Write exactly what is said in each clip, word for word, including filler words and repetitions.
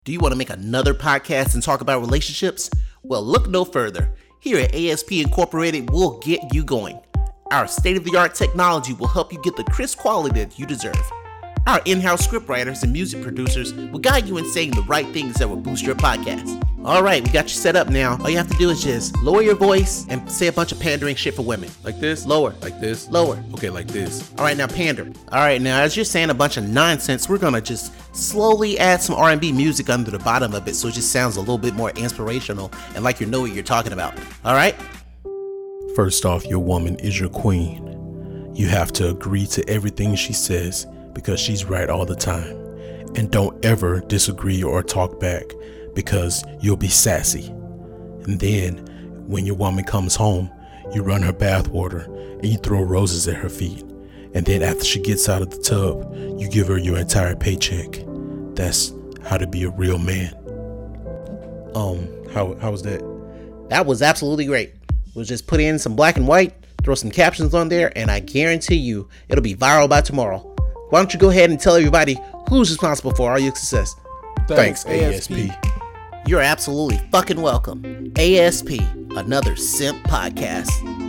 Do you want to make another podcast and talk about relationships? Well, look no further. Here at A S P Incorporated, we'll get you going. Our state-of-the-art technology will help you get the crisp quality that you deserve. Our in-house scriptwriters and music producers will guide you in saying the right things that will boost your podcast. All right, we got you set up now. All you have to do is just lower your voice and say a bunch of pandering shit for women. Like this? Lower. Like this? Lower. Okay, like this. All right, now pander. All right, now as you're saying a bunch of nonsense, we're going to just slowly add some R and B music under the bottom of it so it just sounds a little bit more inspirational and like you know what you're talking about. All right? First off, your woman is your queen. You have to agree to everything she says because she's right all the time. And don't ever disagree or talk back because you'll be sassy. And then when your woman comes home, you run her bathwater and you throw roses at her feet. And then after she gets out of the tub, you give her your entire paycheck. That's how to be a real man. Um, how how was that? That was absolutely great. We'll just put in some black and white, throw some captions on there, and I guarantee you it'll be viral by tomorrow. Why don't you go ahead and tell everybody who's responsible for all your success? Thanks, A S P. You're absolutely fucking welcome. A S P, another simp podcast.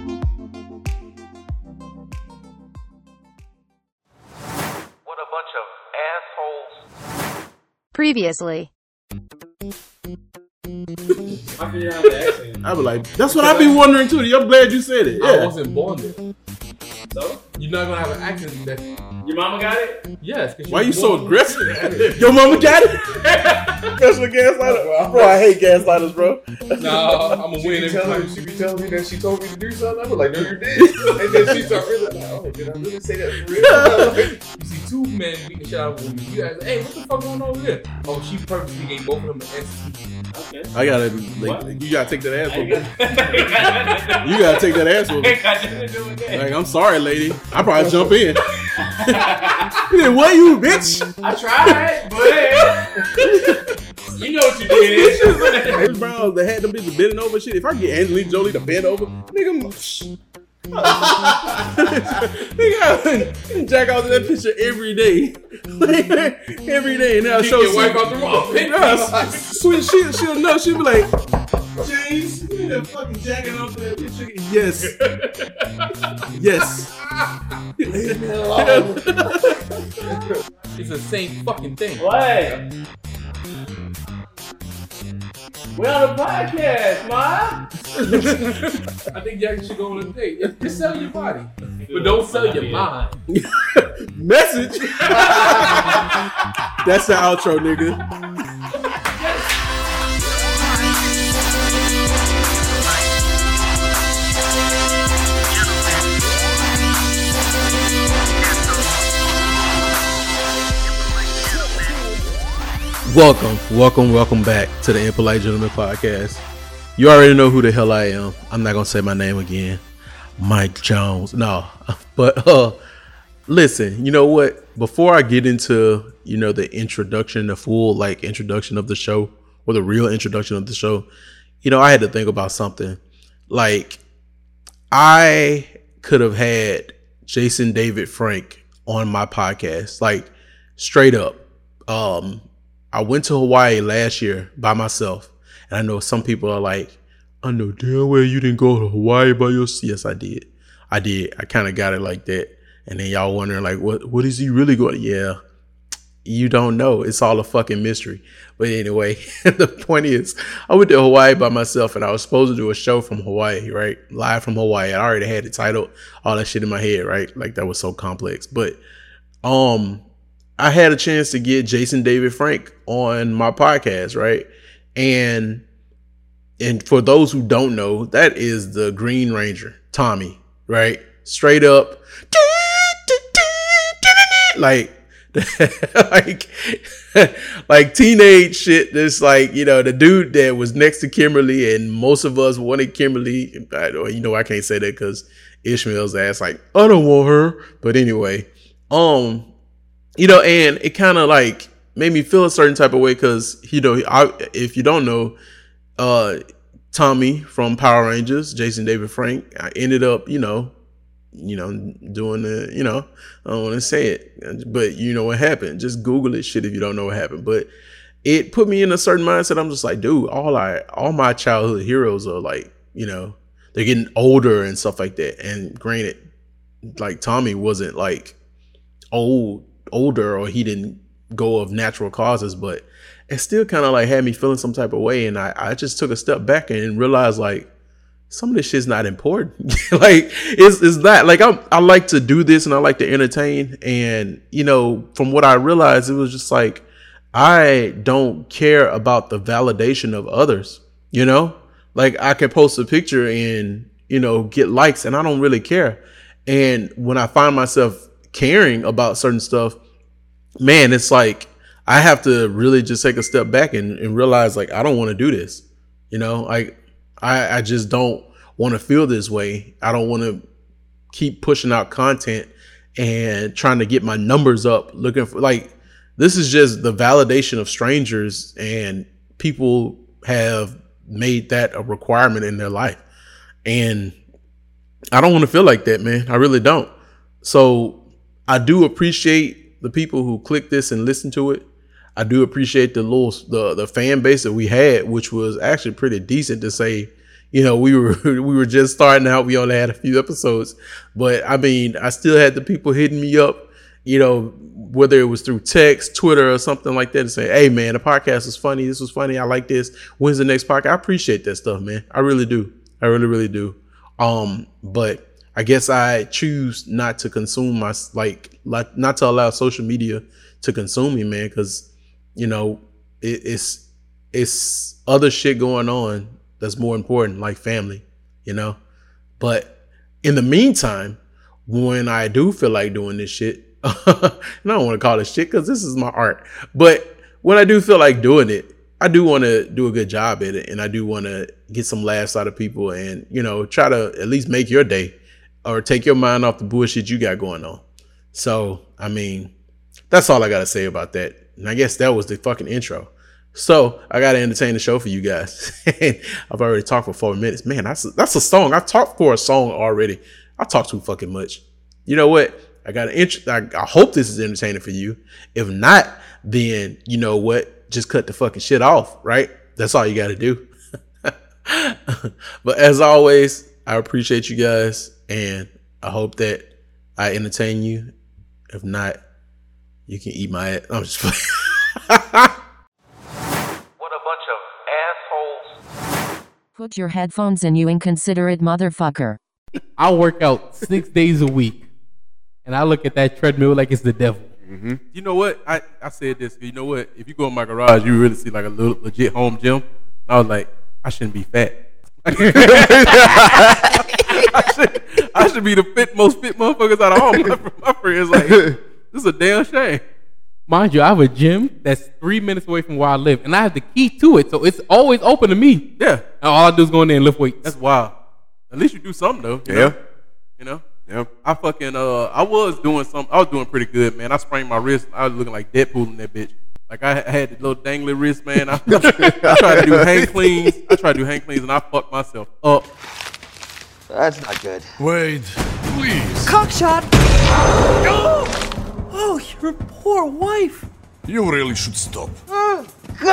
What a bunch of assholes. Previously. I figured out the accent. I be like, that's what I be wondering too. I'm glad you said it. I Yeah. wasn't born there. So? You're not gonna have an accent that. Your mama got it? Yes. 'Cause Why you was so born- aggressive? Your mama got it? Special gaslighter? Bro, I hate gaslighters, bro. No, I'm gonna She win be, every telling, time. she be telling me that she told me to do something. I was like, no, you did. And then she started really like, oh, did I really say that for real? You see two men beating the shit out of a woman. You guys, hey, what the fuck going on over here? Oh, she purposely gave both of them an S T D. Okay. I gotta, What? like, you gotta take that ass I whooping. got- You gotta take that ass whooping. Ain't got nothing to do with that. Like, I'm sorry, lady. I probably jump in. Yeah, what you, bitch? I tried, but you know what you did. Chris Brown, they had them bitches bending over shit. If I get Angelina Jolie to bend over, nigga, I'm- psh. nigga, jack out to that picture every day. Every day. Now You show can wipe out the wrong picture. Nah, sweet, she, she'll know. She'll be like, James, you know, fucking jacking off to that picture. Yes. Yes. It's the same fucking thing. What? We're on a podcast, ma. I think y'all should go on a date. Just- Just sell your body, but don't sell your mind. Message. That's the outro, nigga. Welcome, welcome, welcome back to the Impolite Gentleman Podcast. You already know who the hell I am. I'm not gonna say my name again. Mike Jones. No, but uh, listen. You know what? Before I get into you know the introduction, the full like introduction of the show, or the real introduction of the show, you know, I had to think about something. Like, I could have had Jason David Frank on my podcast, like straight up. Um, I went to Hawaii last year by myself, and I know some people are like, I know damn well you didn't go to Hawaii by yourself. Yes, I did. I did. I kind of got it like that. And then y'all wondering like, what, what is he really going to? Yeah, you don't know. It's all a fucking mystery. But anyway, the point is, I went to Hawaii by myself, and I was supposed to do a show from Hawaii, right? Live from Hawaii. I already had it titled, all that shit in my head, right? Like that was so complex. But, um, I had a chance to get Jason David Frank on my podcast, right? And and for those who don't know, that is the Green Ranger, Tommy, right? Straight up, like, like, like teenage shit. That's like, you know, the dude that was next to Kimberly, and most of us wanted Kimberly. I, you know, I can't say that because Ishmael's ass like, I don't want her. But anyway, um. You know, and it kind of like made me feel a certain type of way because, you know, I, if you don't know, uh, Tommy from Power Rangers, Jason David Frank, I ended up, you know, you know, doing the, you know, I don't want to say it, but you know what happened. Just Google it, shit, if you don't know what happened. But it put me in a certain mindset. I'm just like, dude, all I all my childhood heroes are like, you know, they're getting older and stuff like that. And granted, like Tommy wasn't like old older or he didn't go of natural causes, but it still kind of like had me feeling some type of way. And I, I just took a step back and realized like some of this shit's not important. Like it's it's not like I'm I like to do this and I like to entertain. And you know, from what I realized, it was just like I don't care about the validation of others, you know? Like I can post a picture and, you know, get likes and I don't really care. And when I find myself caring about certain stuff, man, it's like I have to really just take a step back and, and realize like I don't want to do this. You know, like I, I just don't want to feel this way. I don't want to keep pushing out content and trying to get my numbers up, looking for like this is just the validation of strangers, and people have made that a requirement in their life. And I don't want to feel like that, man. I really don't. So I do appreciate the people who click this and listen to it. I do appreciate the little the the fan base that we had, which was actually pretty decent to say. You know, we were we were just starting out. We only had a few episodes, but I mean, I still had the people hitting me up. You know, whether it was through text, Twitter, or something like that, and say, "Hey, man, the podcast is funny. This was funny. I like this. When's the next podcast?" I appreciate that stuff, man. I really do. I really, really do. Um, but I guess I choose not to consume my like, like not to allow social media to consume me, man, because you know it, it's it's other shit going on that's more important, like family, you know. But in the meantime, when I do feel like doing this shit, and I don't want to call it shit because this is my art, but when I do feel like doing it, I do want to do a good job at it, and I do want to get some laughs out of people, and you know, try to at least make your day or take your mind off the bullshit you got going on. So, I mean, that's all I got to say about that. And I guess that was the fucking intro. So I got to entertain the show for you guys. I've already talked for four minutes. Man, that's a, that's a song. I've talked for a song already. I talk too fucking much. You know what? I got an int- I, I hope this is entertaining for you. If not, then you know what? Just cut the fucking shit off, right? That's all you got to do. But as always, I appreciate you guys, and I hope that I entertain you. If not, you can eat my ass. I'm just playing. Put your headphones in, you inconsiderate motherfucker. I work out six days a week, and I look at that treadmill like it's the devil. Mm-hmm. You know what? I, I said this. You know what? If you go in my garage, you really see like a little legit home gym. I was like, I shouldn't be fat. I, should, I should be the fit, most fit motherfuckers out of all my, my friends. Like, this is a damn shame. Mind you, I have a gym that's three minutes away from where I live, and I have the key to it, so it's always open to me. Yeah. And all I do is go in there and lift weights. That's wild. At least you do something, though. You Yeah. Know? You know? Yeah. I fucking, uh, I was doing something. I was doing pretty good, man. I sprained my wrist. I was looking like Deadpool in that bitch. Like, I had the little dangly wrist, man. I, I tried to do hang cleans. I tried to do hang cleans, and I fucked myself up. That's not good. Wait, please. Cockshot! Oh! Oh, your poor wife. You really should stop. Oh,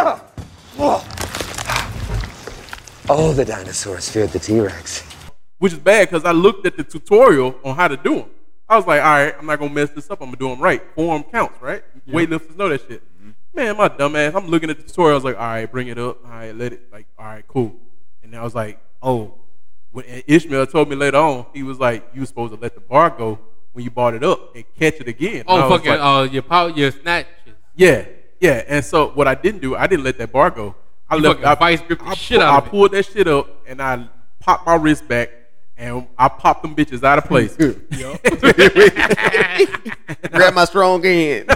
the dinosaurs feared the T-Rex. Which is bad because I looked at the tutorial on how to do them. I was like, all right, I'm not going to mess this up. I'm going to do them right. Form counts, right? Yeah. Weightlifters know that shit. Mm-hmm. Man, my dumb ass, I'm looking at the tutorial. I was like, all right, bring it up. All right, let it, like, all right, cool. And then I was like, oh. When Ishmael told me later on, he was like, you were supposed to let the bar go when you brought it up and catch it again. Oh, fucking, like, uh, your power, your snatches. Yeah, yeah. And so what I didn't do, I didn't let that bar go. I you left, I, vice grip the I, shit I, out I of it. pulled that shit up and I popped my wrist back and I popped them bitches out of place. Grab my strong hand.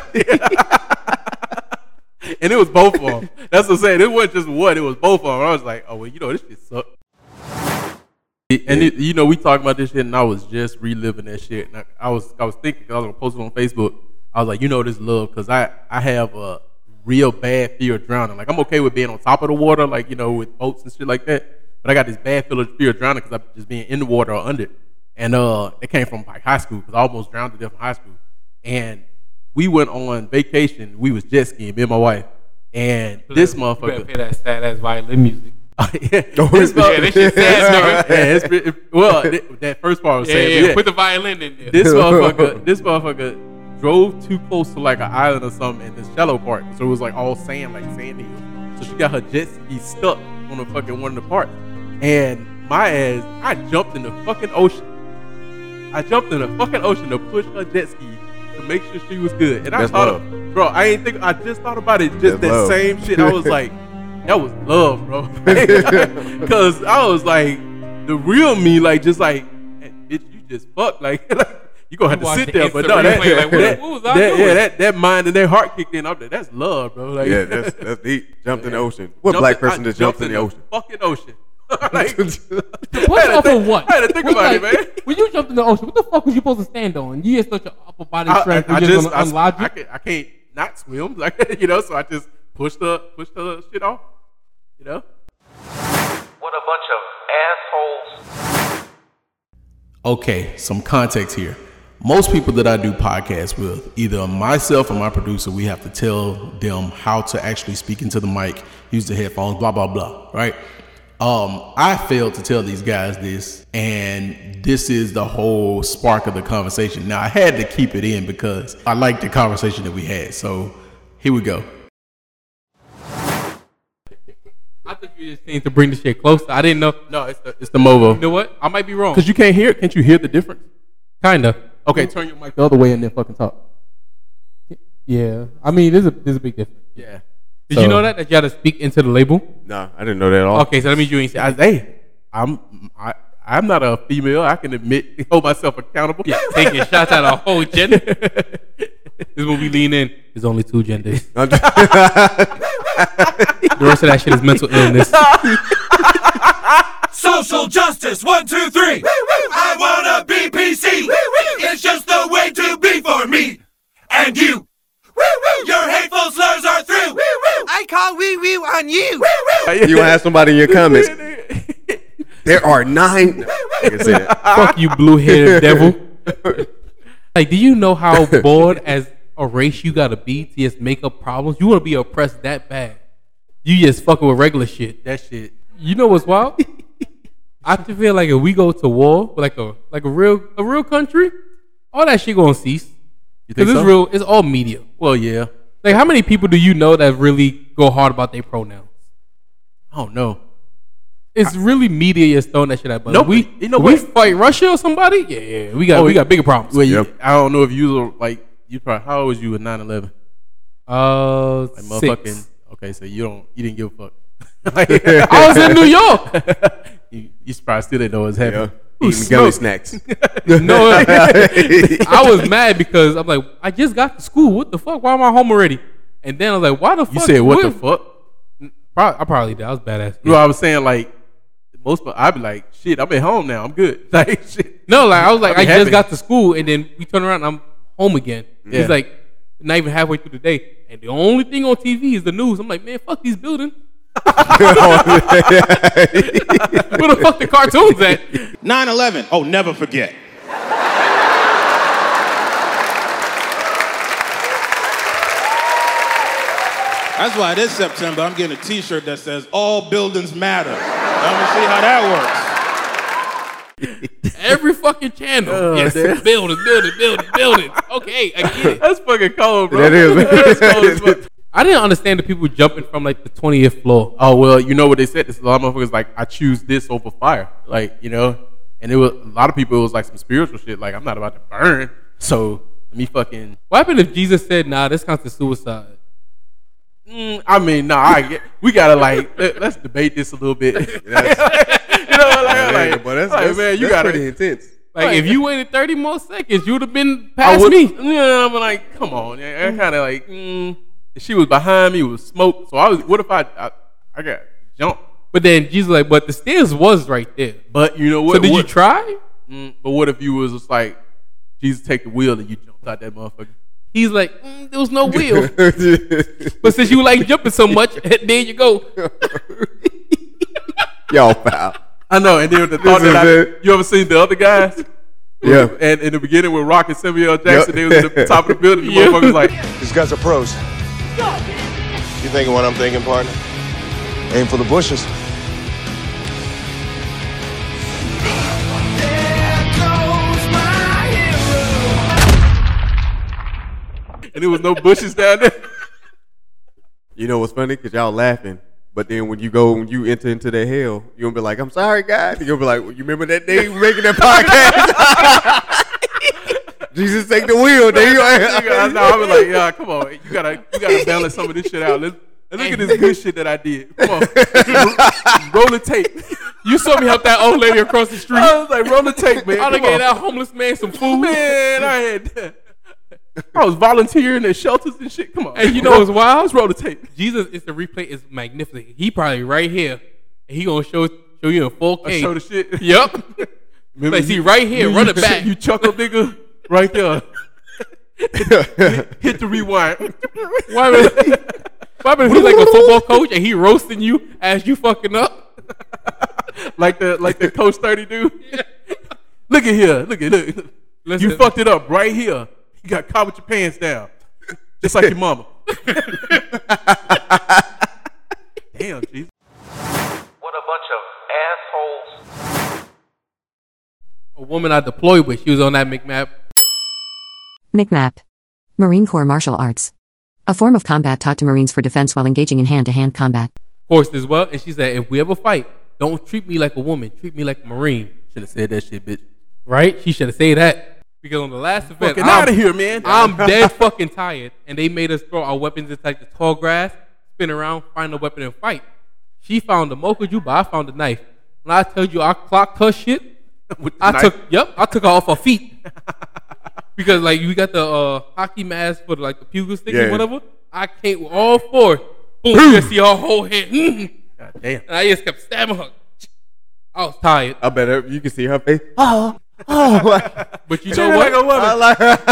And it was both of them. That's what I'm saying. It wasn't just one. It was both of them. I was like, oh, well, you know, this shit sucks. And it, you know, we talked about this shit, and I was just reliving that shit. And I, I was, I was thinking, I was gonna post it on Facebook. I was like, you know, this love, because I, I have a real bad fear of drowning. Like, I'm okay with being on top of the water, like, you know, with boats and shit like that. But I got this bad fear of drowning because I'm just being in the water or under it. And uh, it came from like high school because I almost drowned to death in high school. And we went on vacation. We was jet skiing, me and my wife. And this You better motherfucker. pay that sad ass violin music. yeah, this Yeah, this shit sad, nigga. yeah, it's, it, well, th- that first part was Yeah, sad. yeah, but yeah. put the violin in there. This motherfucker, this motherfucker drove too close to like an island or something in the shallow part, so it was like all sand, like sand hills. So she got her jet ski stuck on the fucking one of the parts, and my ass, I jumped in the fucking ocean. I jumped in the fucking ocean to push her jet ski to make sure she was good. And I That's thought, love. of, bro, I ain't think, I just thought about it, just That's that love. same shit. I was like, that was love, bro, because I was like, the real me, like just like, hey, bitch, you just fucked, like. You gonna have to Watch sit the there, but instant no, that, replay, like, what- that, what was I that- doing? yeah, that, that mind and that heart kicked in. I'm like, that's love, bro. Like, Yeah, that's that's deep. Jumped in the ocean. What jumped black in- person I just jumped in the ocean? Fucking ocean. like, What's I had to off think- of what? I had to think What's about like- it, man. When you jumped in the ocean, what the fuck was you supposed to stand on? You had such an upper body I, strength. I, I you just, just I, gonna I, unlogic. can't, I can't not swim, like you know. So I just pushed the pushed the shit off, you know. What a bunch of assholes. Okay, some context here. Most people that I do podcasts with, either myself or my producer, we have to tell them how to actually speak into the mic, use the headphones, blah, blah, blah, right? Um, I failed to tell these guys this, and this is the whole spark of the conversation. Now, I had to keep it in because I liked the conversation that we had, so here we go. I thought you just need to bring the shit closer. I didn't know. No, it's the, it's the Movo. You know what? I might be wrong. Because you can't hear it. Can't you hear the difference? Kinda. Okay, turn your mic the other way and then fucking talk. Yeah. I mean, there's a there's a big difference. Yeah. Did So- you know that that you got to speak into the label? Nah, I didn't know that at all. Okay, so that means you ain't said. I, hey, I'm I, I'm not a female. I can admit, hold myself accountable. Yeah, taking shots at a whole gender. This is when we lean in. There's only two genders. The rest of that shit is mental illness. Social justice, one, two, three. I wanna be P C. It's just the way to be for me and you. Your hateful slurs are through. I call wee wee on you. You want to have somebody in your comments? There are nine. I can say that. Fuck you, blue-headed devil. Like, do you know how bored as a race you gotta be to just make up problems? You wanna be oppressed that bad? You just fucking with regular shit. That shit. You know what's wild? I feel like if we go to war with like a like a real a real country, all that shit gonna cease. You Because think it's so? real. It's all media. Well, yeah. Like, how many people do you know that really go hard about their pronouns? I don't know. It's really media just throwing that shit at. But Nope. we You know we what? fight Russia or somebody. Yeah, yeah. We got Oh, we got bigger problems. Well, you, Yep. I don't know if you were like you probably how old was you in nine eleven? Uh, Like six. motherfucking. Okay, so you don't you didn't give a fuck. I was in New York. you, you probably still didn't know what was happening. Yeah. Eating gummy snacks. No, I was mad because I'm like, I just got to school. What the fuck? Why am I home already? And then I was like, why the fuck? You said what the fuck? Probably, I probably did. I was badass. No, I was saying like most. People, I'd be like, shit, I'm at home now. I'm good. Like shit. No, like I was like, I'd I be just happy. got to school, and then we turn around, and I'm home again. Yeah. It's like not even halfway through the day, and the only thing on T V is the news. I'm like, man, fuck these buildings. Where the fuck the cartoons at? nine eleven. Oh, never forget. That's why this September I'm getting a t-shirt that says all buildings matter. Let me see how that works. Every fucking channel. Oh, yes, damn. buildings, buildings, buildings, buildings. Okay, I get it. That's fucking cold, bro. That is. That's cold as fuck. I didn't understand the people jumping from like the twentieth floor. Oh well, you know what they said. This a lot of motherfuckers like I choose this over fire, like you know. And it was a lot of people. It was like some spiritual shit. Like I'm not about to burn, so let me fucking. What happened if Jesus said, "Nah, this counts as suicide"? Mm, I mean, no, I get. We gotta like let, let's debate this a little bit. you know, like, like, but that's, like, that's, man, you that's gotta. pretty intense. Like, Like, if you waited thirty more seconds, you would have been I past would, me. Yeah, I'm like, come on. Yeah, I kind of like. Mm, she was behind me. It was smoke. So I was. What if I? I, I got jumped. But then Jesus was like, but the stairs was right there. But you know what? So did what, you try? Mm, but what if you was just like, Jesus take the wheel and you jumped out that motherfucker? He's like, mm, there was no wheel. But since you like jumping so much, there you go. Yo, pal. I know. And then the thought This that is I, it. you ever seen the other guys? Yeah. And in the beginning with Rock and Samuel L. Jackson, Yep. they was at the top of the building. The Yeah. motherfuckers like, These guys are pros. You thinking what I'm thinking, partner? Aim for the bushes. And there was no bushes down there. You know what's funny? Because y'all laughing. But then when you go, when you enter into that hell, you're going to be like, I'm sorry, guys. You're going to be like, well, you remember that day we were making that podcast? Jesus, take the wheel. There you I know. I was like, yeah, come on. You got to you gotta balance some of this shit out. Let's, let's look at this good shit that I did. Come on. Roll the tape. You saw me help that old lady across the street. I was like, roll the tape, man. I done gave that homeless man some food. Man, I had... I was volunteering at shelters and shit. Come on. And you know what's wild? Let's roll the tape. Jesus is the replay is magnificent. He probably right here. And he gonna show show you in four K. I show the shit. Yep. Like, see, right here, run it back. You chuckle, nigga. Right there. hit, hit the rewind. Why would why would he like a football coach and he roasting you as you fucking up? like the like the Coach thirty dude. Yeah. Look at here. Look at look. Listen. You fucked it up right here. You got caught with your pants down. Just like your mama. Damn, Jesus. What a bunch of assholes. A woman I deployed with, she was on that McMap. McMap. Marine Corps Martial Arts. A form of combat taught to Marines for defense while engaging in hand-to-hand combat. Course as well, and she said, if we ever fight, don't treat me like a woman, treat me like a Marine. Should have said that shit, bitch. Right? She should have said that. Because on the last event, fucking out of here, man. I'm dead fucking tired, and they made us throw our weapons into like the tall grass, spin around, find a weapon, and fight. She found the mocha juba, I found the knife. When I told you I clocked her shit, I knife? took yep, I took her off her feet. Because like you got the uh, hockey mask for the, like the pugil stick Yeah. or whatever. I came with all four. Boom, you just see her whole head. God damn. And I just kept stabbing her. I was tired. I bet her, you can see her face. Oh, oh. But you know what? Like a woman. I like her.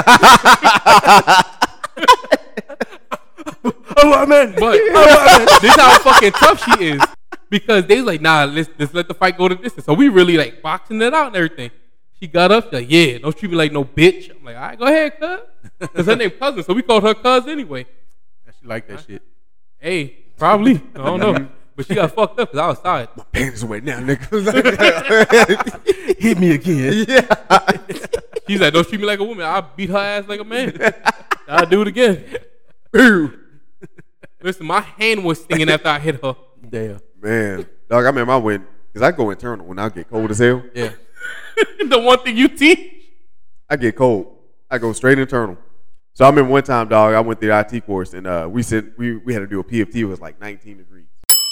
Oh, man. But oh, this how fucking tough she is. Because they was like, nah, let's, let's let the fight go the distance. So we really like boxing it out and everything. She got up, she's like, yeah, don't treat me like no bitch. I'm like, all right, go ahead, cuz. Because her name Cousin, so we called her Cuz anyway. She like that shit. Hey, probably. I don't know. But she got fucked up because I was tired. My pants away now, nigga. Hit me again. Yeah. She's like, don't treat me like a woman. I'll beat her ass like a man. I'll do it again. Listen, my hand was stinging after I hit her. Damn. Man, dog, I remember I went, because I go internal when I get cold as hell. Yeah. The one thing you teach? I get cold. I go straight internal. So I remember one time, dog, I went through the I T course, and uh, we said we, we had to do a P F T. It was like nineteen degrees.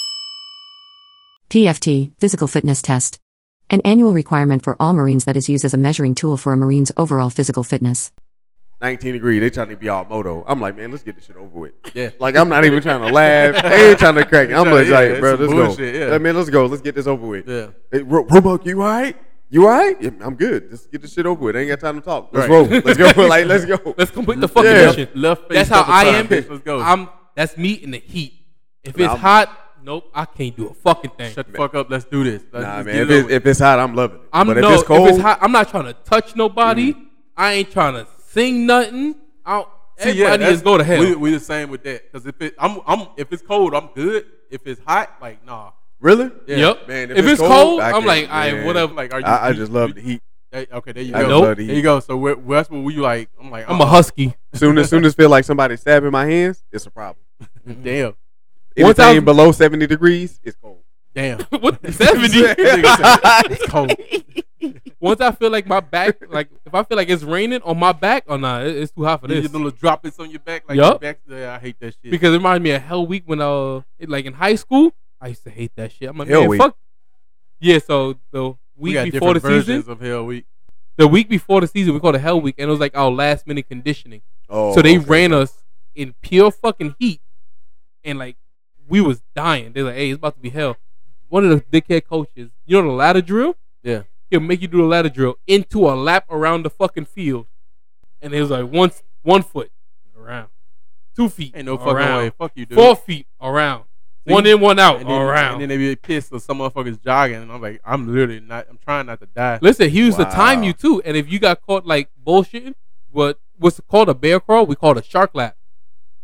P F T, Physical Fitness Test. An annual requirement for all Marines that is used as a measuring tool for a Marine's overall physical fitness. nineteen degrees, they trying to be all moto. I'm like, man, let's get this shit over with. Yeah. Like, I'm not even trying to laugh. They ain't trying to crack it. I'm like, Yeah, like it's bro, some let's bullshit, go. yeah. Like, man, let's go. Let's get this over with. Yeah. Hey, Ro- Roebuck, you all right? You all right? Yeah, I'm good. Let's get this shit over with. I ain't got time to talk. Let's Right. roll. Let's go. Like, let's go. Let's complete the fucking Yeah. mission. Left face, That's how double I time. am. Let's go. I'm, that's me in the heat. If Nah, it's I'm- hot, nope, I can't do a fucking thing. Shut the fuck up. Let's do this. Let's Nah, just man. get If it it's, over. if it's hot, I'm loving it. I'm but no, if it's cold, if it's hot, I'm not trying to touch nobody. I ain't trying to sing nothing. I don't, See, yeah, everybody that's- just go to hell. We, we the same with that. Because if it, I'm, I'm, if it's cold, I'm good. If it's hot, like nah. really? Yeah. Yep. Man, if, it's cold, I I'm can't, like, all right, man. whatever. Like, are you? I, I you- just love you- the heat. Hey, okay, there you I go. just love the There heat. you go. So where, that's what we like. I'm like, I'm a uh-uh. husky. Soon as soon as feel like somebody stabbing my hands, it's a problem. Damn. Once I Anything was- below seventy degrees, it's cold. Damn. What seventy? It's cold. Once I feel like my back, like if I feel like it's raining on my back, or nah, it- it's too hot for You this. get little droplets on your back. Like Yup. your back. Yeah, I hate that shit. Because it reminds me of Hell Week when uh, it, like in high school, I used to hate that shit. I'm like, Hell man, Week? fuck. Yeah, so the we week got before the different season, versions of Hell Week. the week before the season, we called it Hell Week, and it was like our last minute conditioning. Oh, so they okay. ran us in pure fucking heat, and like we was dying. They're like, "Hey, it's about to be hell." One of the dickhead coaches, you know the ladder drill? Yeah. He'll make you do the ladder drill into a lap around the fucking field, and it was like one one foot around, two feet Ain't no fucking around, way. Fuck you, dude. four feet around, See? one in, one out And then, around. And then they be pissed or some motherfuckers jogging, and I'm like, I'm literally not. I'm trying not to die. Listen, he used to time Wow. you too, and if you got caught like bullshitting, what what's called a bear crawl, we call it a shark lap.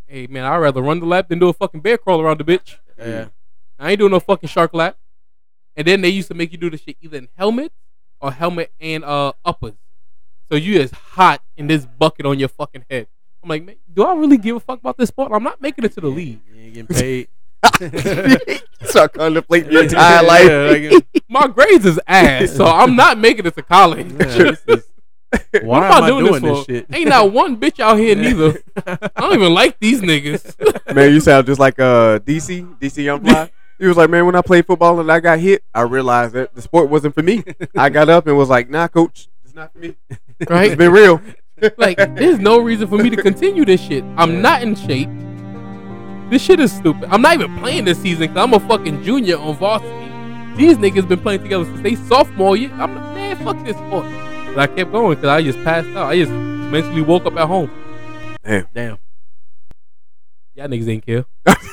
Hey man, I'd rather run the lap than do a fucking bear crawl around the bitch. Yeah. I ain't doing no fucking shark lap. And then they used to make you do the shit either in helmet or helmet and uh uppers. So you is hot in this bucket on your fucking head. I'm like, man, do I really give a fuck about this sport? I'm not making it to the league. You ain't getting paid. Start contemplating your entire life. Yeah, like, My grades is ass, so I'm not making it to college. yeah, this is, why What am I doing, this, this for? shit? Ain't not one bitch out here neither. I don't even like these niggas. Man, you sound just like uh D C, D C Youngfly. He was like, man, when I played football and I got hit, I realized that the sport wasn't for me. I got up and was like, nah, coach, it's not for me. Right? It's been real. Like, there's no reason for me to continue this shit. I'm not in shape. This shit is stupid. I'm not even playing this season because I'm a fucking junior on varsity. These niggas been playing together since they sophomore year. I'm like, man, fuck this sport. But I kept going because I just passed out. I just mentally woke up at home. Damn. Damn. Y'all niggas ain't care.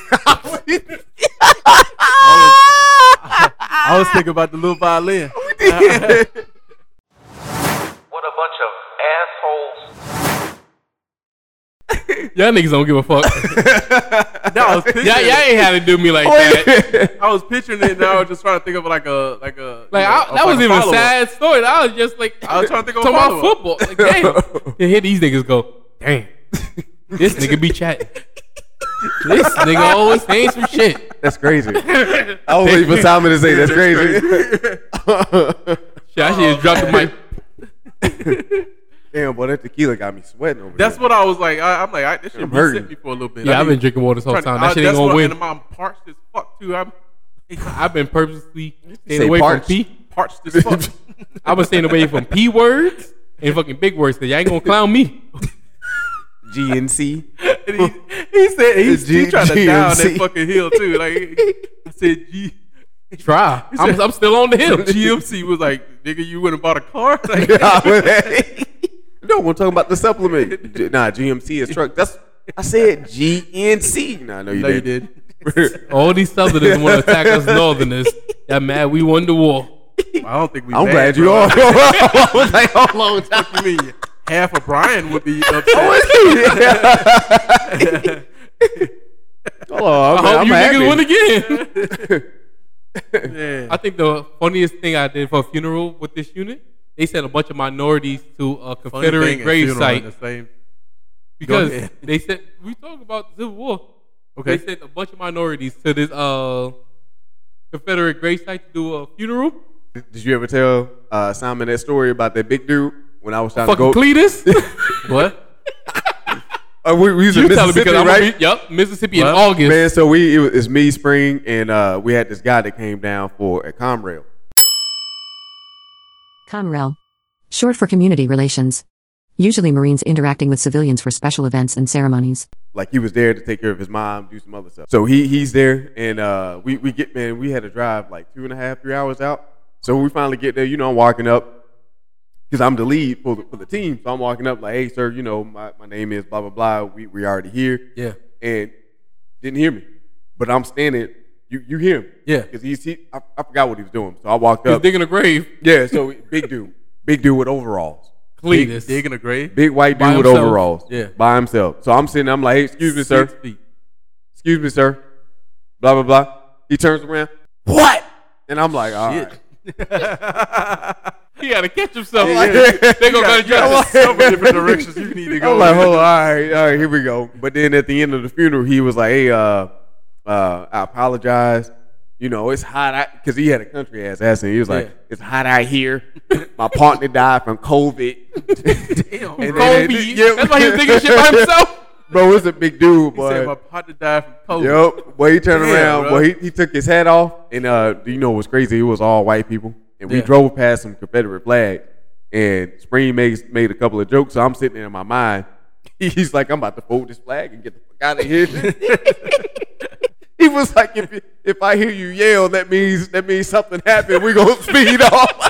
I was thinking about the little violin. What a bunch of assholes. Y'all niggas don't give a fuck. No, I was picturing Y'all, y'all ain't had to do me like Oh, that. I was picturing it, and I was just trying to think of like a like a Like you know, I, that like was a even a follow-up. sad story. I was just like, I was trying to think of a talking about follow-up. football. Like, damn. And here these niggas go, damn. This nigga be chatting. This nigga always saying some shit. That's crazy. I was waiting for Simon to say that's crazy. Shit, I should just drop the mic. Damn, boy, that tequila got me sweating over That's here. what I was like. I, I'm like, I, this should I'm reset hurting. me for a little bit. Yeah, I I've need- been drinking water this whole trying to- time. That I- shit ain't that's gonna what- win. And I'm parched as fuck too. I'm I've been purposely staying say away parched? from P. parched as fuck. I've been staying away from P words and fucking big words because y'all ain't gonna clown me. G N C. And he, he said he's G- he tried to down G M C. that fucking hill too. Like I said, G. Try. He said- I'm, I'm still on the hill. G M C was like, nigga, you went and bought a car. Like, No, we're talking about the supplement. G- Nah, G M C is truck. That's I said G N C. Nah, no, you no, you didn't. did. All these Southerners want to attack us Northerners. Y'all mad we won the war. I don't think we. I'm mad, glad you bro. are. I was like, hold on. What you mean? Half of Brian would be upset. Hold on, I I'm, hope I'm you happy. niggas win again. Yeah. I think the funniest thing I did for a funeral with this unit, they sent a bunch of minorities to a Funny Confederate thing, a grave funeral site in the same- because ahead. they said we talk about the Civil War. Okay. They sent a bunch of minorities to this uh Confederate grave site to do a funeral. Did you ever tell uh, Simon that story about that big dude when I was trying Fucking to go? Cletus. What? Uh, we, we was in You tell me Mississippi, because I'm right? gonna be, yep, Mississippi in Well, August. Man, so we it was it's me, Spring, and uh, we had this guy that came down for a Comrail. Comrel. Short for community relations. Usually Marines interacting with civilians for special events and ceremonies. Like he was there to take care of his mom, do some other stuff. So he he's there, and uh, we we get man, we had to drive like two and a half, three hours out. So we finally get there. You know, I'm walking up because I'm the lead for the, for the team. So I'm walking up like, hey, sir, you know, my, my name is blah blah blah. We we already here. Yeah. And didn't hear me, but I'm standing. You you hear him? Yeah. Because he's he. I, I forgot what he was doing. So I walked He's up. digging a grave. Yeah. So big dude, big dude with overalls. Cletus. Digging a grave. Big white By dude with himself? overalls. Yeah. By himself. So I'm sitting there, I'm like, hey, excuse me, sir. Six feet. Excuse me, sir. Blah, blah, blah. He turns around. What? And I'm like, all right. He gotta catch himself. Yeah, Like, yeah. they gonna You go got several different directions you need to go. I'm like, hold on, all right, all right, here we go. But then at the end of the funeral, he was like, hey, uh, uh, I apologize. You know, it's hot out, because he had a country ass accent. He was like, Yeah. it's hot out here. My partner died from COVID. Damn. And Kobe. then- yeah. That's why he was thinking shit by himself. Bro, it's a big dude, He said my boy. partner died from COVID. Yep. Boy, he turned Damn, around. bro. Boy, he, he took his hat off. And uh, you know what's crazy? It was all white people. And we Yeah. drove past some Confederate flags. And Spring made, made a couple of jokes. So I'm sitting there in my mind. He's like, I'm about to fold this flag and get the fuck out of here. He was like, if if I hear you yell, that means that means something happened. We're going to speed off.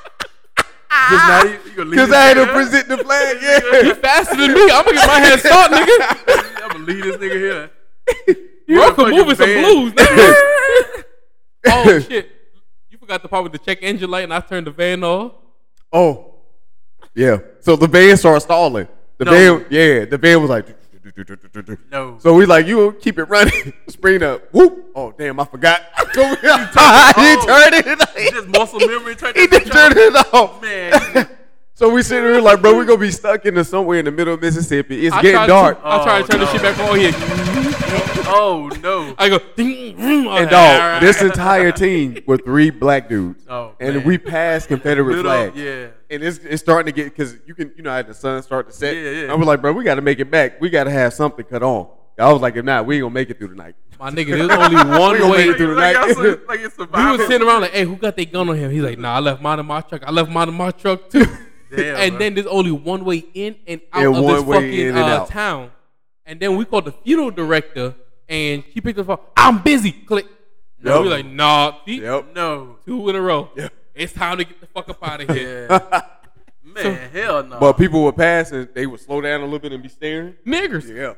Because I had to present the flag. Yeah. You faster than me. I'm gonna get my head start, nigga. I'm gonna leave this nigga here. You Run up for fucking moving some van. blues, nigga. Oh shit! You forgot the part with the check engine light, and I turned the van off. Oh, yeah. So the van started stalling. The No. van, yeah, the van was like, No. So we like, you keep it running. Spring up. Whoop. Oh, damn, I forgot. he turned it off. Just muscle memory. Turn He did turn it off. Man. So we sitting here like, bro, we're going to be stuck in the somewhere in the middle of Mississippi. It's I getting tried dark. To, I tried to turn Oh, the shit back on here. Oh, no. I go, ding, ding. And dog, this entire team were three black dudes. Oh, and man. we passed Confederate Middle, flags. yeah. And it's, it's starting to get, because you can, you know, how the sun start to set. Yeah, yeah. I was like, bro, we got to make it back. We got to have something cut on. I was like, if not, we ain't going to make it through the night. My nigga, there's only one We gonna way make it through the night. Like it's we was sitting around like, hey, who got their gun on him? He's like, nah, I left mine in my truck. I left mine in my truck too. Damn, and bro. then there's only one way in and out Yeah, of one this way fucking in and uh, out. town. And then we called the funeral director, and she picked up the phone. I'm busy. Click. No, Yep. we like, nah, see? Yep. no, two in a row. Yep. It's time to get the fuck up out of here. Man, hell no. But people would pass and they would slow down a little bit and be staring. Niggers. Yeah.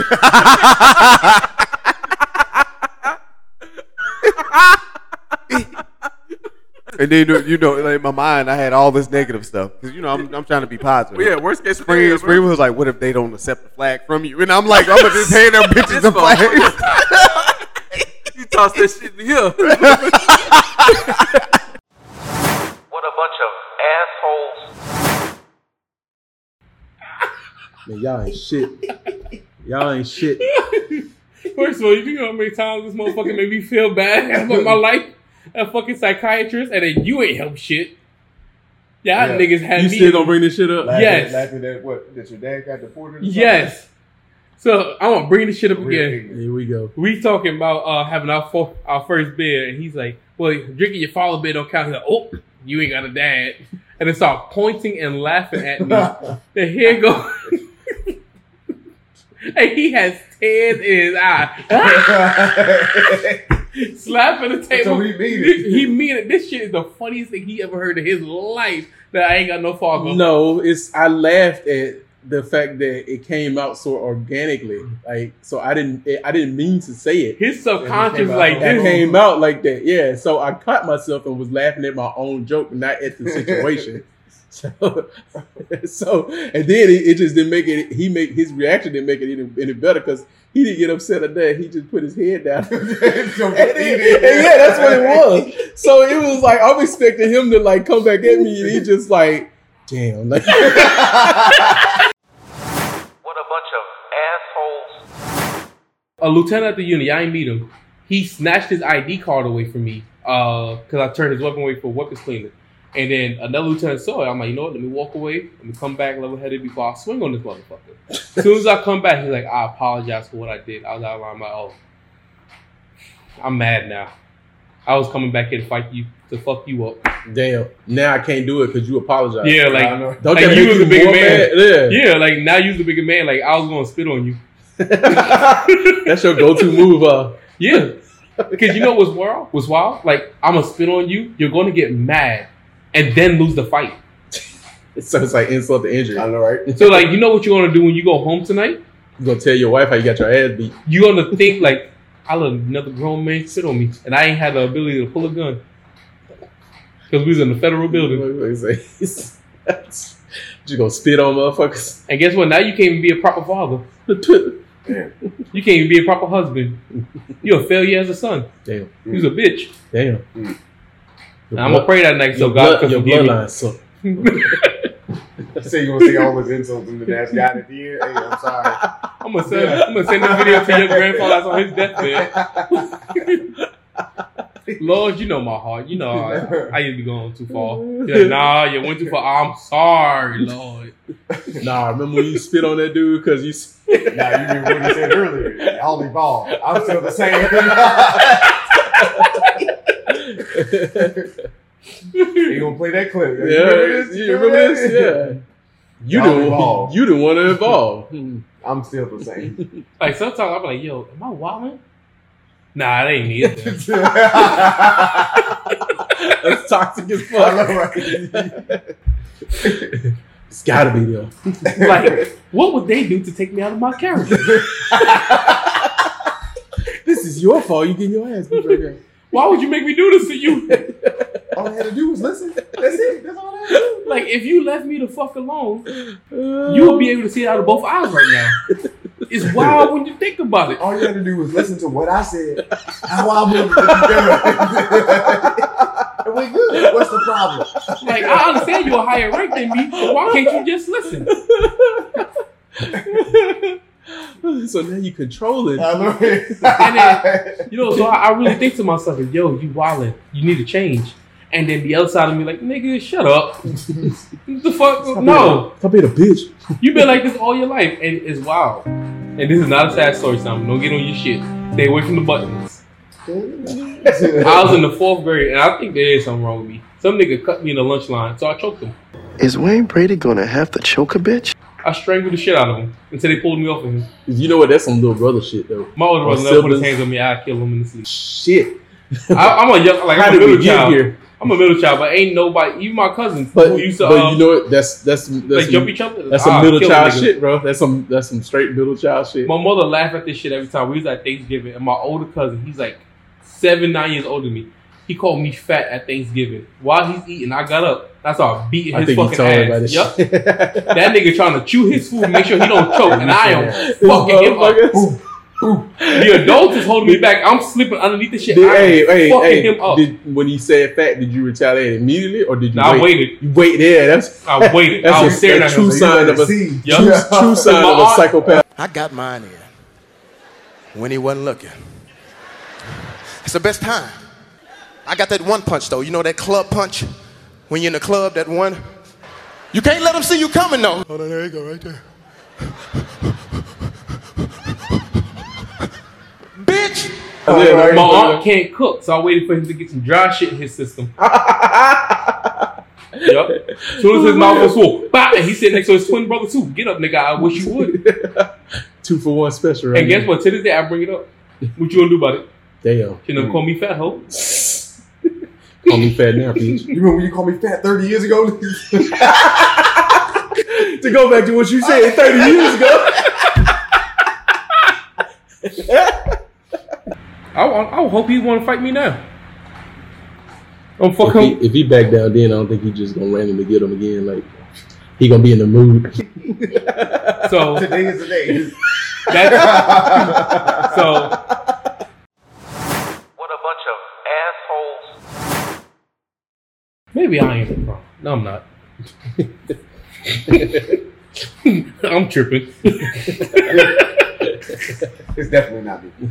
And then you know, like in my mind, I had all this negative stuff because you know I'm, I'm trying to be positive. Well, yeah, worst case Spring, scenario, Spring bro. was like, "What if they don't accept the flag from you?" And I'm like, "I'm gonna just hand them bitches the flag." You toss that shit in here. What a bunch of assholes. Man, y'all ain't shit. Y'all ain't shit. First of all, you know how many times this motherfucker made me feel bad about my life? A fucking psychiatrist, and then you ain't help shit. Y'all Yeah. niggas had You me. still gonna bring this shit up? Laughing, Yes. Laughing at what? That your dad got deported? or something? Yes. So I'm gonna bring this shit up Real again. ignorant. Here we go. We talking about uh, having our fo- our first beer, and he's like, "Well, drinking your father beer don't count." He's like, "Oh, you ain't got a dad," and then start pointing and laughing at me. And here go, and he has tears in his eye, slapping the table. So he mean it. He mean it. This shit is the funniest thing he ever heard in his life. That I ain't got no father. No, it's I laughed at the fact that it came out so organically. Like, so I didn't I didn't mean to say it. His subconscious out like That this. came out like that, yeah. So I caught myself and was laughing at my own joke, not at the situation. so, so, and then it, it just didn't make it. He make his reaction didn't make it any, any better because he didn't get upset at that. He just put his head down. and, then- and yeah, that's what it was. So it was like I'm expecting him to like come back at me, and he just like, damn, like. What a bunch of assholes. A lieutenant at the unit, I ain't meet him. He snatched his I D card away from me because I turned his weapon away for weapons cleaner. And then another lieutenant saw it. I'm like, you know what? Let me walk away. Let me come back level headed before I swing on this motherfucker. As soon as I come back, he's like, I apologize for what I did. I was out of line. I'm like, oh, I'm mad now. I was coming back here to fight you, to fuck you up. Damn. Now I can't do it because you apologize. Yeah, like, don't like that you make was you the bigger more man. mad? Yeah. Yeah, like now you're the bigger man. Like I was gonna spit on you. That's your go-to move. Uh. Yeah, because you know what's wild? What's wild? Like I'm gonna spit on you. You're gonna get mad and then lose the fight. So it's like insult to injury. I know, right? So like you know what you're gonna do when you go home tonight? You gonna tell your wife how you got your ass beat. You're gonna think like I let another grown man spit on me, and I ain't had the ability to pull a gun because we was in the federal building. You gonna spit on motherfuckers? And guess what? Now you can't even be a proper father. You can't even be a proper husband. You're a failure as a son. Damn. You was a bitch. Damn. Now, I'm gonna pray that night so your God blood- can your forgive me. bloodline suck. Say you gonna see all his insults and then ask God at the end. Hey, I'm sorry. I'm gonna send. I'm gonna send this video to your grandfather that's on his deathbed. Lord, you know my heart. You know I, I used to be going too far. You're like, nah, you went too far. I'm sorry, Lord. Nah, remember when you spit on that dude because you. Nah, you remember what he said earlier. Holy ball. I'm still the same. You gonna play that clip? Yeah, You remember this? you remember this? Yeah. You Holy the ball. you the one to involve. I'm still the same. Like sometimes I'm like, yo, am I wilding? Nah, it ain't me. It's them. That's toxic as I fuck. know, right? It's gotta be there. Like, what would they do to take me out of my character? This is your fault. You getting your ass beat right now. Why would you make me do this to you? All I had to do was listen. That's it. That's all I had to do. Like, if you left me the fuck alone, you would be able to see it out of both eyes right now. it's wild when you think about it. All you had to do was listen to what I said. How I wanted to be done. And we good. What's the problem? Like, I understand you're a higher rank than me, but why can't you just listen? So now you controlling. I know it. And then, you know, so I, I really think to myself, yo, you wildin'. You need to change. And then the other side of me like, nigga, shut up. What the fuck? Stop No. Stop being a bitch. You've been like this all your life, and it's wild. And this is not a sad story, Simon. Don't get on your shit. Stay away from the buttons. I was in the fourth grade, and I think there is something wrong with me. Some nigga cut me in the lunch line, so I choked him. Is Wayne Brady gonna have to choke a bitch? I strangled the shit out of him until they pulled me off of him. You know what? That's some little brother shit, though. My older brother never put his hands on me. I kill him in the sleep. Shit. I, I'm a young, like How I'm a did we middle get child. here? I'm a middle child, but ain't nobody, even my cousins, But, who used to, but um, you know what? That's that's that's like some, jump each other. That's some I'll middle kill a child nigga. shit, bro. That's some that's some straight middle child shit. My mother laughed at this shit every time. We was at Thanksgiving, and my older cousin, he's like seven, nine years older than me. He called me fat at Thanksgiving. While he's eating, I got up. That's all I beating I his think he fucking told me about ass. this Yup. shit. That nigga trying to chew his food, make sure he don't choke, and I am fucking him up. The adult is holding me back. I'm slipping underneath the shit. Did, I'm hey, hey, fucking hey, him up. Did, when he said fat, did you retaliate immediately or did you Nah, wait? I waited. You wait there. That's I waited. That's I a, was staring a at true him. sign of a see. Yup. true, true sign My of a aunt- psychopath. I got mine in when he wasn't looking. It's the best time. I got that one punch though. You know that club punch? When you're in the club, that one. You can't let them see you coming though. Oh, there you go, right there. Bitch! My aunt can't cook, so I waited for him to get some dry shit in his system. Yup. As soon as his mouth was full, bop, and he sitting next to his twin brother too. Get up, nigga. I wish you would. Two for one special, right? And guess what? To this day, I bring it up. What you gonna do about it? Damn. You never call me fat hoe. Call me fat now, bitch. You remember when you called me fat thirty years ago? To go back to what you said thirty years ago. I, I, I hope he want to fight me now. Oh fuck if, him. he, if he back down, then I don't think he just gonna randomly get him again. Like he gonna be in the mood. So today is the day. That's, so What a bunch of assholes. maybe I ain't the problem. No, I'm not. I'm tripping. It's definitely not me.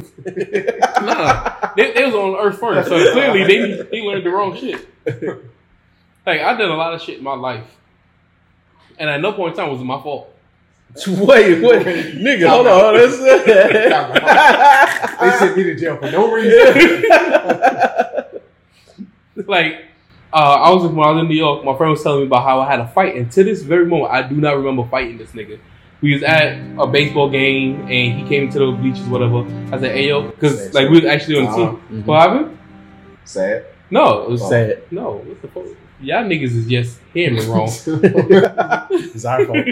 Nah, they, they was on Earth first, so clearly they they learned the wrong shit. Like I did a lot of shit in my life, and at no point in time was it my fault. Wait, wait, nigga, hold on. That's, They sent me to jail for no reason. Like uh, I was when I was in New York, my friend was telling me about how I had a fight, and to this very moment, I do not remember fighting this nigga. We was at a baseball game, and he came to the bleachers, whatever. I said, "Hey yo," because like we was actually on the team. Uh-huh. What happened? Sad. No, it was Oh. Sad. No, what the fuck? Y'all niggas is just hearing me wrong. It's our fault.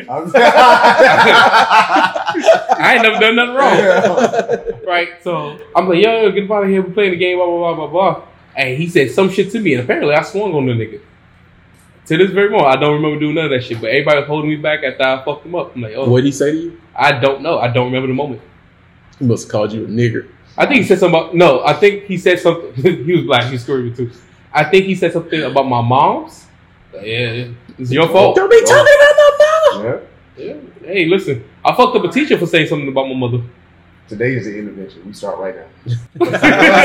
I ain't never done nothing wrong. Right? So I'm like, yo, get up out of here. We're playing the game, blah, blah, blah, blah, blah. And he said some shit to me, and apparently I swung on the nigga. To this very moment, I don't remember doing none of that shit, but everybody was holding me back after I fucked him up. I'm like, oh. What did he say to you? I don't know. I don't remember the moment. He must have called you a nigger. I think he said something about, no, I think he said something. He was black, he screamed too. I think he said something about my mom's. Yeah, it's your fault. Don't be talking about my mom. Yeah. Yeah. Hey, listen, I fucked up a teacher for saying something about my mother. Today is the intervention. We start right now. What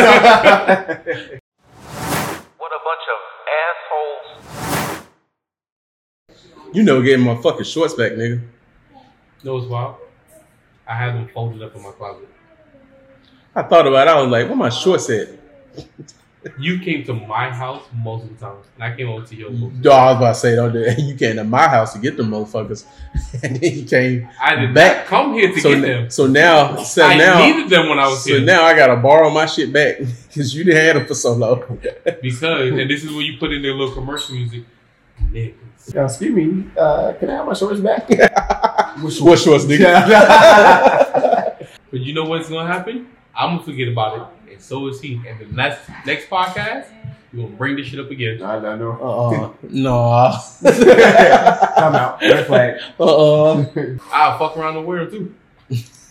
a bunch of assholes. You know, getting my fucking shorts back, nigga. No, it's wild. I have them folded up in my closet. I thought about it. I was like, where my shorts at? You came to my house multiple times, and I came over to your house. No, I was about to say, don't do that. You came to my house to get them motherfuckers, and then you came I did back. not come here to so, get them. So now, so I now, needed them when I was so here. now I gotta borrow my shit back because you didn't have them for so long. Because, and this is where you put in their little commercial music. Niggas. Uh, excuse me, uh, can I have my shorts back? What shorts, nigga? But you know what's gonna happen? I'm gonna forget about it, and so is he. And the next next podcast, we're gonna bring this shit up again. I, I know. Uh-uh. No. Come out. Red flag. Uh-uh. I'll fuck around the world too.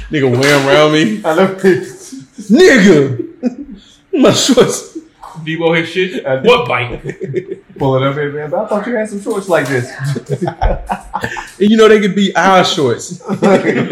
Nigga wearing around me. I love this. Nigga, my shorts. Debo his shit. What bike? Pull it up here, man. But I thought you had some shorts like this. And you know they could be our shorts. I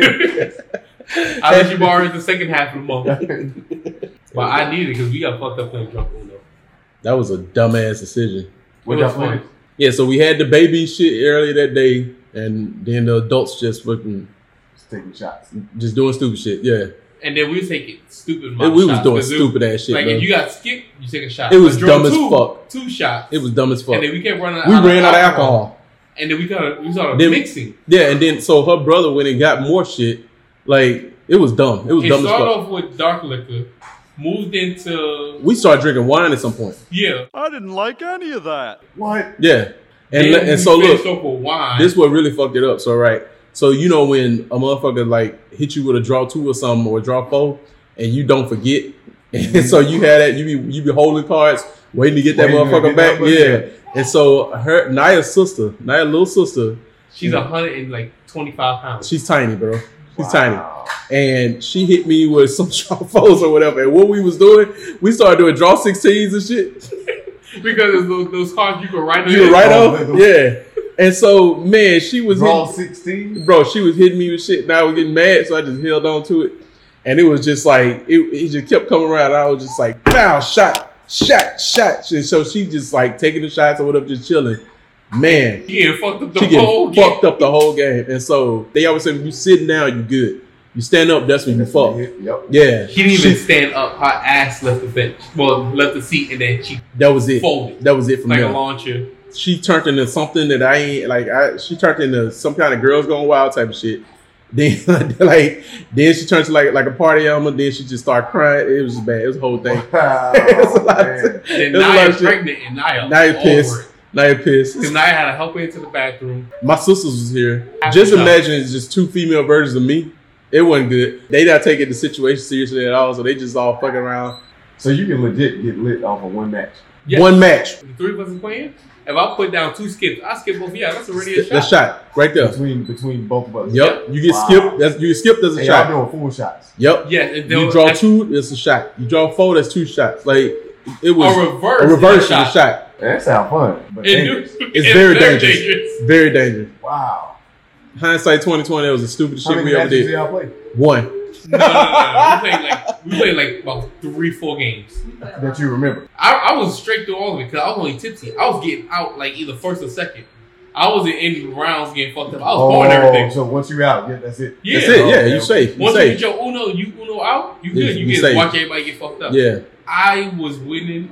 let you borrow it the second half of the month. But I need it because we got fucked up playing drunk Uno. That was a dumbass decision. What y'all playing? Yeah, so we had the baby shit earlier that day, and then the adults just fucking Just taking shots. just doing stupid shit. Yeah, And then we was taking stupid And amount we of was shots, doing 'cause it- stupid ass shit, Like bro. if you got skipped, you take a shot. It was But drove dumb as two, fuck. Two shots. it was dumb as fuck. And then we kept running we out ran of out of alcohol. alcohol. And then we got we started Then- mixing. Yeah, and then so her brother went and got more shit. Like it was dumb. It was It dumb as started fuck. off with dark liquor, moved into We started drinking wine at some point. yeah. I didn't like any of that. What? Yeah, and Then le- and we so finished look, off with wine. this what really fucked it up. So right, so you know when a motherfucker like hit you with a draw two or something or a draw four, and you don't forget, and so you had that you be you be holding cards, waiting to get that Waiting to motherfucker get back. that Yeah, money. and so her Naya's sister, Naya's little sister, She's a hundred and like twenty five pounds. she's tiny, bro. She's Wow. tiny. And she hit me with some draw fours or whatever. And what we was doing, we started doing draw sixteens and shit. Because it's those, those cards you can write You on. were right Oh, on? man. Yeah. And so, man, she was Draw hitting, sixteen. bro, she was hitting me with shit. Now I was getting mad, so I just held on to it. And it was just like, it, it just kept coming around. I was just like, pow, shot, shot, shot. And so she just like taking the shots or whatever, just chilling. Man, She getting fucked up the she whole getting game. fucked up the whole game. And so they always say, when you sitting down, you good. You stand up, that's when you fuck. Yep. Yeah. She didn't even stand up. Her ass left the bench. Well, left the seat, and then she That was it. folded That was it from like there. a launcher. She turned into something that I ain't like. I she turned into some kind of girls going wild type of shit. Then like then she turned to like like a party animal. Then she just started crying. It was just bad. It was the whole thing. Wow, It was a lot of- man. And it was a lot Naya of shit. pregnant, and Naya Now you over pissed. it. Now you pissed. Because Naya had to help her into the bathroom. My sisters was here. After Just shot. imagine it's just two female versions of me. It wasn't good. They not taking the situation seriously at all. So they just all fucking around. So you can legit get lit off of one match. Yes. One match. The three of us is playing. If I put down two skips, I skip both. Yeah, that's already a shot. The shot right there. Between between both of us. Yep. You get Wow. skipped. That's you get skipped as a And shot. y'all doing full shots. Yep. Yeah, and You then- draw that's- two, it's a shot. You draw four, that's two shots. Like it was A reverse A reverse is a is a shot. That sounds fun. But It dangerous. do- It's It's very, very dangerous. dangerous. Very dangerous. Wow. Hindsight twenty twenty, that was the stupidest How shit many we ever matches did. did y'all play? One. No, no, no, no. We played like we played like about three, four games. That you remember. I, I was straight through all of it because I was only tipsy. I was getting out like either first or second. I wasn't in rounds getting fucked up. I was pouring everything. So once you're out, yeah, that's it. Yeah. That's it, yeah, Okay. you safe. You Once you safe. get your Uno, you Uno out, you Yeah, good. You, you get safe. watch everybody get fucked up. Yeah. I was winning.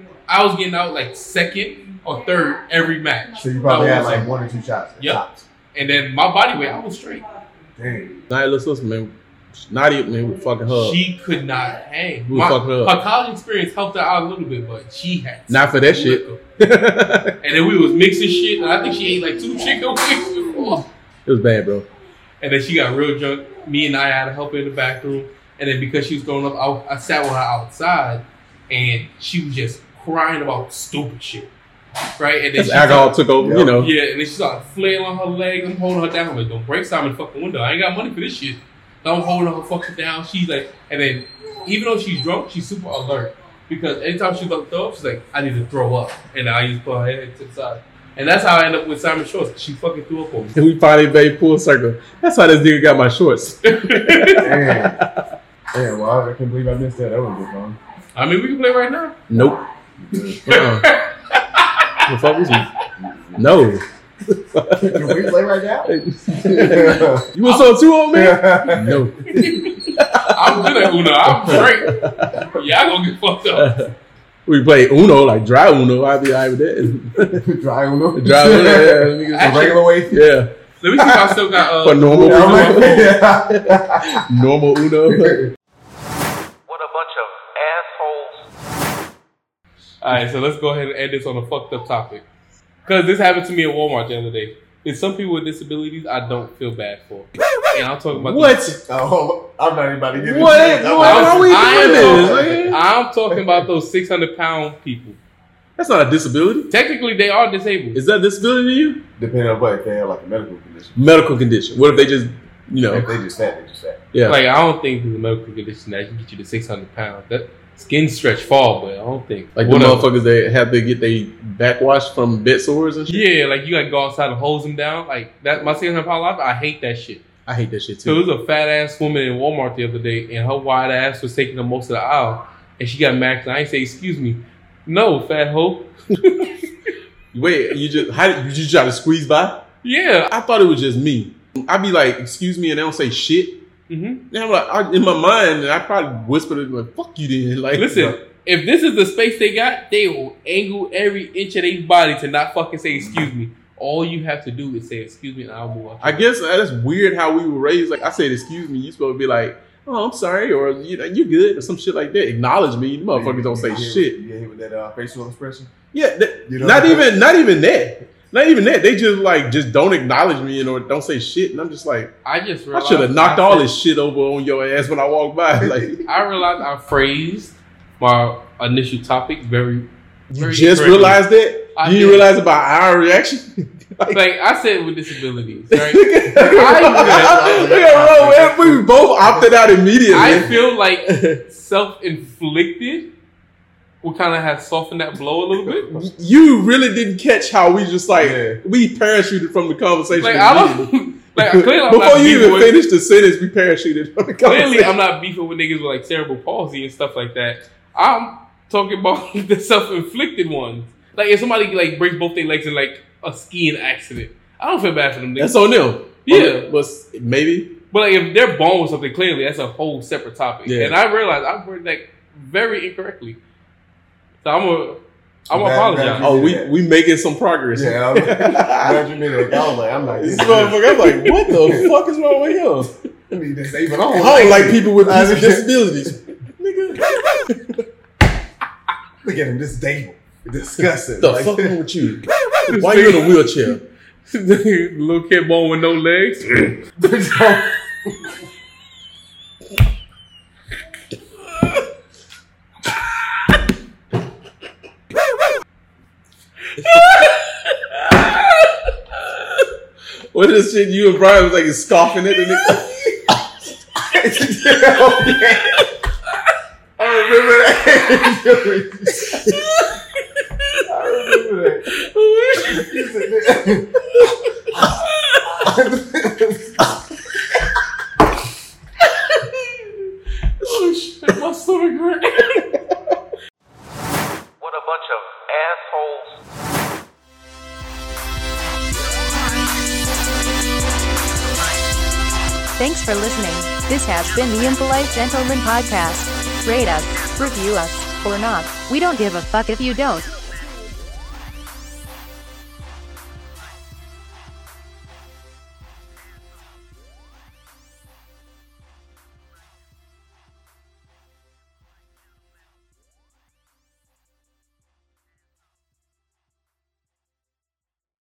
I was getting out like second or third every match. So you probably I had was like one or two shots. Yep. Tops. And then my body weight, I was straight. Dang. Now let's listen, man. Nadia, man, we fucking her. up. She could not hang. We My- fucked her her up. college experience helped her out a little bit, but she had Not for that shit. liquor. And then we was mixing shit, and I think she ate like two chicken wings before. It was bad, bro. And then she got real drunk. Me and I had to help her in the back room. And then because she was throwing up, I, I sat with her outside, and she was just crying about stupid shit. Right? And then Because she alcohol started- took over, you know. Yeah, and then she started flailing her legs. I'm holding her down. I'm like, don't break Simon fucking window. I ain't got money for this shit. So I'm holding her fucking down. She's like, and then even though she's drunk, she's super alert. Because anytime she's about to throw up, she's like, I need to throw up. And I just put her head to the side. And that's how I end up with Simon Shorts. She fucking threw up on me. And we finally made full circle. That's how this nigga got my shorts. Damn. Damn, well, I can't believe I missed that. That was good fun. I mean, we can play right now. Nope. Uh-uh. The fuck was we? No. Can we play right now? You want some too, old man? No. I'm good at Uno. I'm great. Yeah, I gonna get fucked up. We play Uno, like dry Uno. I'd be all right with that. Dry Uno? Dry Uno, yeah. The Actually, regular way? Yeah. Let me see if I still got uh, For normal Yeah, I'm Uno. like- Normal Uno. What a bunch of assholes. All right, so let's go ahead and end this on a fucked up topic. Because this happened to me at Walmart the other day. There's some people with disabilities I don't feel bad for. And I'm talking about What? those- Oh, I'm not even about to get What? into it. What? Why we I am doing this, talking- man? I'm talking about those six hundred pound people. That's not a disability. Technically, they are disabled. Is that a disability to you? Depending on what, if they have like a medical condition. Medical condition. What if they just You know, if they just fat, they just fat. Yeah. Like I don't think there's a medical condition that can get you to six hundred pounds. That skin stretch fall, but I don't think like the motherfuckers that have to get they backwash from bed sores and shit. Yeah, like you gotta go outside and hose them down. Like that, my six hundred pound life. I hate that shit. I hate that shit too. So there was a fat ass woman in Walmart the other day, and her wide ass was taking up most of the aisle, and she got mad. I ain't say excuse me, no fat hoe. Wait, you just how did you just try to squeeze by? Yeah, I thought it was just me. I'd be like, excuse me, and they don't say shit. Mm-hmm. And I'm like, I, in my mind, I probably whispered it like, "Fuck you, then." Like, listen, if this is the space they got, they will angle every inch of their body to not fucking say excuse me. All you have to do is say excuse me, and I'll move on. I guess that's weird how we were raised. Like I said, excuse me, you supposed to be like, "Oh, I'm sorry," or you know, "You good," or some shit like that. Acknowledge me. You motherfuckers don't say You get- shit. You get hit with that uh, facial expression. Yeah, that, You know? not even, not even that. Not even that. They just like just don't acknowledge me and or don't say shit. And I'm just like, I just I should have realized knocked I all said- this shit over on your ass when I walked by. Like I realized I phrased my initial topic very. you very just correctly. realized that. I you didn't did. realize about our reaction. Like I said, with disabilities, right? I, we both opted out immediately. I feel like self-inflicted will kind of have softened that blow a little bit. You really didn't catch how we just like we parachuted from the conversation. Like I immediately. don't. Like clearly, I'm Before not you beefing even with- finished the sentence, we parachuted from the conversation. Clearly, I'm not beefing with niggas with like cerebral palsy and stuff like that. I'm talking about the self-inflicted ones. Like if somebody like breaks both their legs in like a skiing accident, I don't feel bad for them niggas. That's on them. Yeah, but maybe. But like if they're born with something, clearly that's a whole separate topic. Yeah. And I realized I worded that very incorrectly. So I'm a, I'm gonna Glad- apologize. glad you Oh, did we that. we making some progress. Yeah, I'm glad you did that. I was like, I'm like, This motherfucker, I'm like, what the fuck is wrong with him? I mean, this even I I don't don't like it. people with I- disabilities. Look at him, this stable, disgusting. The Like- fuck wrong with you? Why you in a wheelchair? Little kid born with no legs. What is this shit? You and Brian was like scoffing at the nigga. I remember that. I remember Oh shit, my stomach hurt. What a bunch of assholes. Thanks for listening. This has been the Impolite Gentleman Podcast. Rate us, review us, or not. We don't give a fuck if you don't.